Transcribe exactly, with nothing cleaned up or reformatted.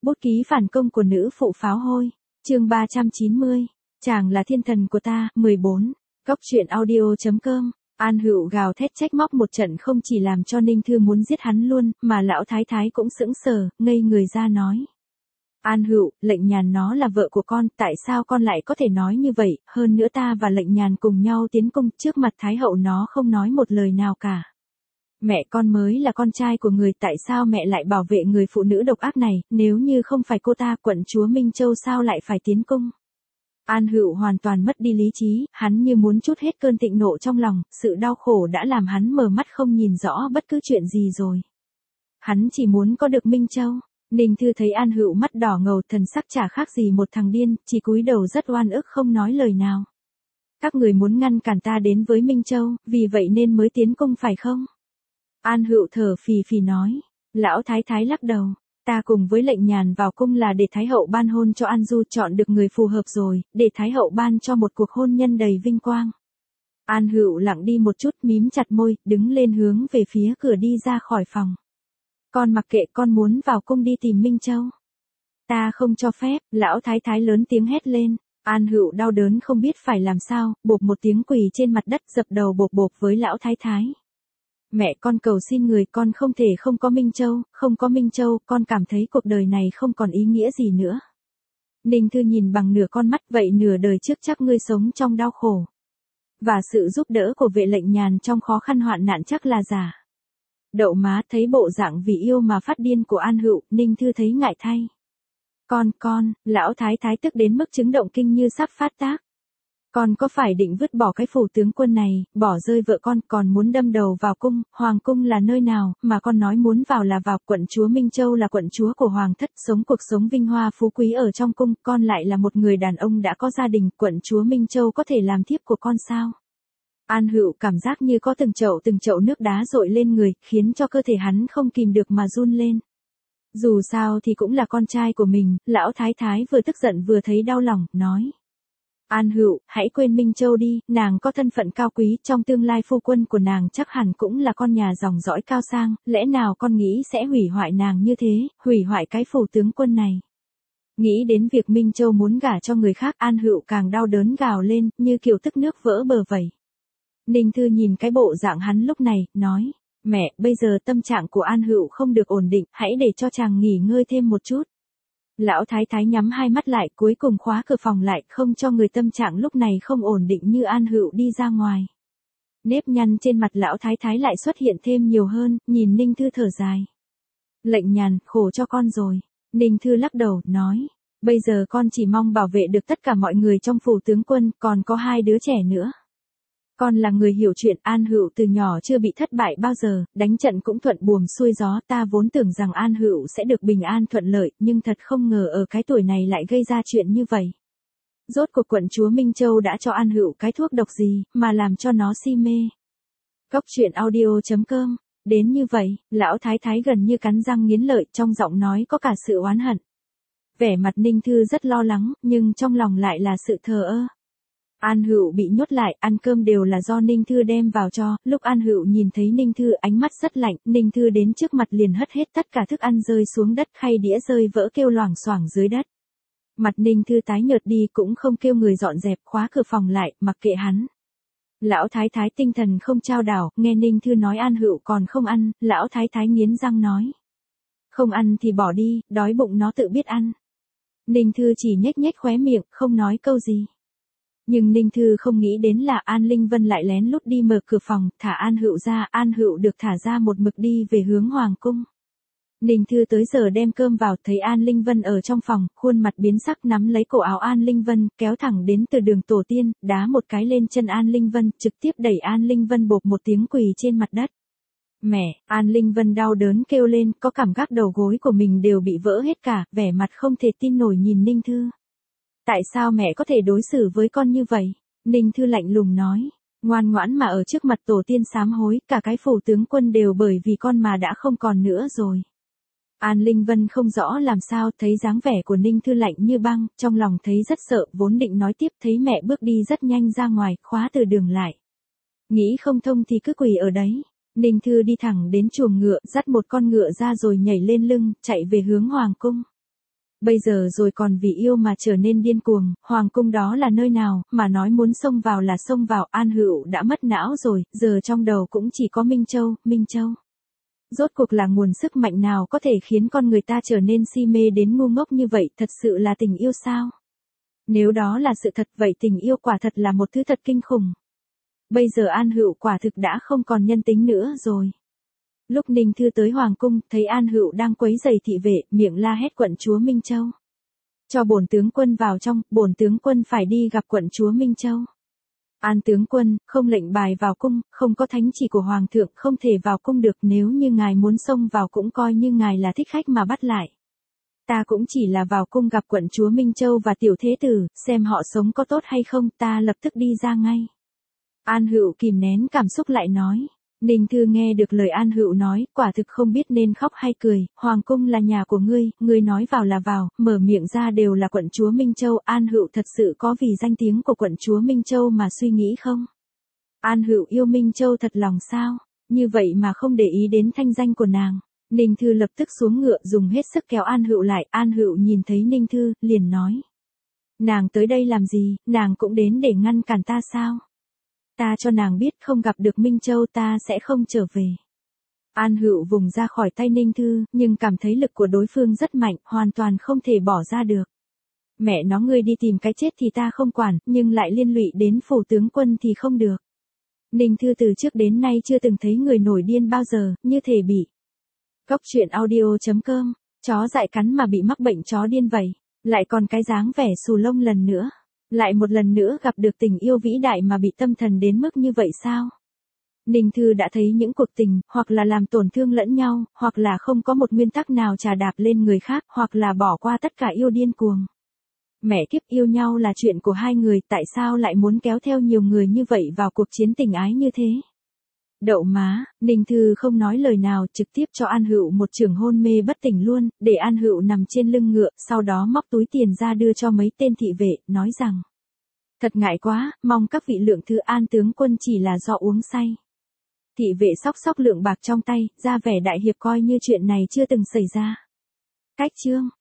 Bút ký phản công của nữ phụ pháo hôi. Chương ba trăm chín mươi. Chàng là thiên thần của ta. mười bốn. Cốc truyện audio.com. An Hựu gào thét trách móc một trận không chỉ làm cho Ninh Thư muốn giết hắn luôn, mà lão thái thái cũng sững sờ, ngây người ra nói. An Hựu, Lệnh Nhàn nó là vợ của con, tại sao con lại có thể nói như vậy, hơn nữa ta và Lệnh Nhàn cùng nhau tiến cung, trước mặt Thái hậu nó không nói một lời nào cả. Mẹ con mới là con trai của người, tại sao mẹ lại bảo vệ người phụ nữ độc ác này, nếu như không phải cô ta, quận chúa Minh Châu sao lại phải tiến cung? An Hựu hoàn toàn mất đi lý trí, hắn như muốn trút hết cơn thịnh nộ trong lòng, sự đau khổ đã làm hắn mờ mắt không nhìn rõ bất cứ chuyện gì rồi. Hắn chỉ muốn có được Minh Châu. Ninh Thư thấy An Hựu mắt đỏ ngầu, thần sắc chả khác gì một thằng điên, chỉ cúi đầu rất oan ức không nói lời nào. Các người muốn ngăn cản ta đến với Minh Châu, vì vậy nên mới tiến cung phải không? An Hựu thở phì phì nói. Lão thái thái lắc đầu. Ta cùng với Lệnh Nhàn vào cung là để Thái hậu ban hôn cho An Du, chọn được người phù hợp rồi, để Thái hậu ban cho một cuộc hôn nhân đầy vinh quang. An Hựu lặng đi một chút, mím chặt môi, đứng lên hướng về phía cửa đi ra khỏi phòng. Con mặc kệ, con muốn vào cung đi tìm Minh Châu. Ta không cho phép. Lão thái thái lớn tiếng hét lên. An Hựu đau đớn không biết phải làm sao, bộp một tiếng quỳ trên mặt đất, dập đầu bộp bộp với lão thái thái. Mẹ con cầu xin người, con không thể không có Minh Châu, không có Minh Châu, con cảm thấy cuộc đời này không còn ý nghĩa gì nữa. Ninh Thư nhìn bằng nửa con mắt, vậy nửa đời trước chắc ngươi sống trong đau khổ. Và sự giúp đỡ của vệ Lệnh Nhàn trong khó khăn hoạn nạn chắc là giả. Đậu má, thấy bộ dạng vì yêu mà phát điên của An Hựu, Ninh Thư thấy ngại thay. Con, con, lão thái thái tức đến mức chứng động kinh như sắp phát tác. Con có phải định vứt bỏ cái phủ tướng quân này, bỏ rơi vợ con, còn muốn đâm đầu vào cung, hoàng cung là nơi nào, mà con nói muốn vào là vào, quận chúa Minh Châu là quận chúa của hoàng thất, sống cuộc sống vinh hoa phú quý ở trong cung, con lại là một người đàn ông đã có gia đình, quận chúa Minh Châu có thể làm thiếp của con sao? An Hựu cảm giác như có từng chậu từng chậu nước đá dội lên người, khiến cho cơ thể hắn không kìm được mà run lên. Dù sao thì cũng là con trai của mình, lão thái thái vừa tức giận vừa thấy đau lòng, nói. An Hựu, hãy quên Minh Châu đi, nàng có thân phận cao quý, trong tương lai phu quân của nàng chắc hẳn cũng là con nhà dòng dõi cao sang, lẽ nào con nghĩ sẽ hủy hoại nàng như thế, hủy hoại cái phủ tướng quân này. Nghĩ đến việc Minh Châu muốn gả cho người khác, An Hựu càng đau đớn gào lên, như kiểu tức nước vỡ bờ vậy. Ninh Thư nhìn cái bộ dạng hắn lúc này, nói, mẹ, bây giờ tâm trạng của An Hựu không được ổn định, hãy để cho chàng nghỉ ngơi thêm một chút. Lão thái thái nhắm hai mắt lại, cuối cùng khóa cửa phòng lại, không cho người tâm trạng lúc này không ổn định như An Hựu đi ra ngoài. Nếp nhăn trên mặt lão thái thái lại xuất hiện thêm nhiều hơn, nhìn Ninh Thư thở dài. Lệnh Nhàn, khổ cho con rồi. Ninh Thư lắc đầu, nói, bây giờ con chỉ mong bảo vệ được tất cả mọi người trong phủ tướng quân, còn có hai đứa trẻ nữa. Con là người hiểu chuyện, An Hựu từ nhỏ chưa bị thất bại bao giờ, đánh trận cũng thuận buồm xuôi gió, ta vốn tưởng rằng An Hựu sẽ được bình an thuận lợi, nhưng thật không ngờ ở cái tuổi này lại gây ra chuyện như vậy. Rốt cuộc quận chúa Minh Châu đã cho An Hựu cái thuốc độc gì, mà làm cho nó si mê. Cốc truyện audio.com. Đến như vậy, lão thái thái gần như cắn răng nghiến lợi, trong giọng nói có cả sự oán hận. Vẻ mặt Ninh Thư rất lo lắng, nhưng trong lòng lại là sự thờ ơ. An Hựu bị nhốt lại, ăn cơm đều là do Ninh Thư đem vào cho, lúc An Hựu nhìn thấy Ninh Thư ánh mắt rất lạnh, Ninh Thư đến trước mặt liền hất hết tất cả thức ăn rơi xuống đất, khay đĩa rơi vỡ kêu loảng xoảng dưới đất. Mặt Ninh Thư tái nhợt đi cũng không kêu người dọn dẹp, khóa cửa phòng lại, mặc kệ hắn. Lão thái thái tinh thần không chao đảo, nghe Ninh Thư nói An Hựu còn không ăn, lão thái thái nghiến răng nói. Không ăn thì bỏ đi, đói bụng nó tự biết ăn. Ninh Thư chỉ nhếch nhếch khóe miệng, không nói câu gì. Nhưng Ninh Thư không nghĩ đến là An Linh Vân lại lén lút đi mở cửa phòng, thả An Hựu ra, An Hựu được thả ra một mực đi về hướng hoàng cung. Ninh Thư tới giờ đem cơm vào, thấy An Linh Vân ở trong phòng, khuôn mặt biến sắc nắm lấy cổ áo An Linh Vân, kéo thẳng đến từ đường tổ tiên, đá một cái lên chân An Linh Vân, trực tiếp đẩy An Linh Vân bộp một tiếng quỳ trên mặt đất. Mẹ, An Linh Vân đau đớn kêu lên, có cảm giác đầu gối của mình đều bị vỡ hết cả, vẻ mặt không thể tin nổi nhìn Ninh Thư. Tại sao mẹ có thể đối xử với con như vậy? Ninh Thư lạnh lùng nói, ngoan ngoãn mà ở trước mặt tổ tiên sám hối, cả cái phủ tướng quân đều bởi vì con mà đã không còn nữa rồi. An Linh Vân không rõ làm sao, thấy dáng vẻ của Ninh Thư lạnh như băng, trong lòng thấy rất sợ, vốn định nói tiếp, thấy mẹ bước đi rất nhanh ra ngoài, khóa từ đường lại. Nghĩ không thông thì cứ quỳ ở đấy. Ninh Thư đi thẳng đến chuồng ngựa, dắt một con ngựa ra rồi nhảy lên lưng, chạy về hướng hoàng cung. Bây giờ rồi còn vì yêu mà trở nên điên cuồng, hoàng cung đó là nơi nào, mà nói muốn xông vào là xông vào, An Hữu đã mất não rồi, giờ trong đầu cũng chỉ có Minh Châu, Minh Châu. Rốt cuộc là nguồn sức mạnh nào có thể khiến con người ta trở nên si mê đến ngu ngốc như vậy, thật sự là tình yêu sao? Nếu đó là sự thật vậy tình yêu quả thật là một thứ thật kinh khủng. Bây giờ An Hữu quả thực đã không còn nhân tính nữa rồi. Lúc Ninh Thư tới Hoàng cung, thấy An Hữu đang quấy giày thị vệ, miệng la hét quận chúa Minh Châu. Cho bổn tướng quân vào trong, bổn tướng quân phải đi gặp quận chúa Minh Châu. An tướng quân, không lệnh bài vào cung, không có thánh chỉ của Hoàng thượng, không thể vào cung được, nếu như ngài muốn xông vào cũng coi như ngài là thích khách mà bắt lại. Ta cũng chỉ là vào cung gặp quận chúa Minh Châu và tiểu thế tử, xem họ sống có tốt hay không, ta lập tức đi ra ngay. An Hữu kìm nén cảm xúc lại nói. Ninh Thư nghe được lời An Hữu nói, quả thực không biết nên khóc hay cười, Hoàng cung là nhà của ngươi, ngươi nói vào là vào, mở miệng ra đều là quận chúa Minh Châu, An Hữu thật sự có vì danh tiếng của quận chúa Minh Châu mà suy nghĩ không? An Hữu yêu Minh Châu thật lòng sao? Như vậy mà không để ý đến thanh danh của nàng. Ninh Thư lập tức xuống ngựa dùng hết sức kéo An Hữu lại, An Hữu nhìn thấy Ninh Thư, liền nói. Nàng tới đây làm gì, nàng cũng đến để ngăn cản ta sao? Ta cho nàng biết không gặp được Minh Châu ta sẽ không trở về. An Hữu vùng ra khỏi tay Ninh Thư, nhưng cảm thấy lực của đối phương rất mạnh, hoàn toàn không thể bỏ ra được. Mẹ nó ngươi đi tìm cái chết thì ta không quản, nhưng lại liên lụy đến phủ tướng quân thì không được. Ninh Thư từ trước đến nay chưa từng thấy người nổi điên bao giờ, như thể bị. Góc truyện audio chấm com, chó dại cắn mà bị mắc bệnh chó điên vậy, lại còn cái dáng vẻ xù lông lần nữa. Lại một lần nữa gặp được tình yêu vĩ đại mà bị tâm thần đến mức như vậy sao? Ninh Thư đã thấy những cuộc tình, hoặc là làm tổn thương lẫn nhau, hoặc là không có một nguyên tắc nào chà đạp lên người khác, hoặc là bỏ qua tất cả yêu điên cuồng. Mẹ kiếp, yêu nhau là chuyện của hai người, tại sao lại muốn kéo theo nhiều người như vậy vào cuộc chiến tình ái như thế? Đậu má, Ninh Thư không nói lời nào, trực tiếp cho An Hữu một chưởng hôn mê bất tỉnh luôn, để An Hữu nằm trên lưng ngựa, sau đó móc túi tiền ra đưa cho mấy tên thị vệ, nói rằng. Thật ngại quá, mong các vị lượng thứ An tướng quân chỉ là do uống say. Thị vệ xóc xóc lượng bạc trong tay, ra vẻ đại hiệp coi như chuyện này chưa từng xảy ra. Cách chương.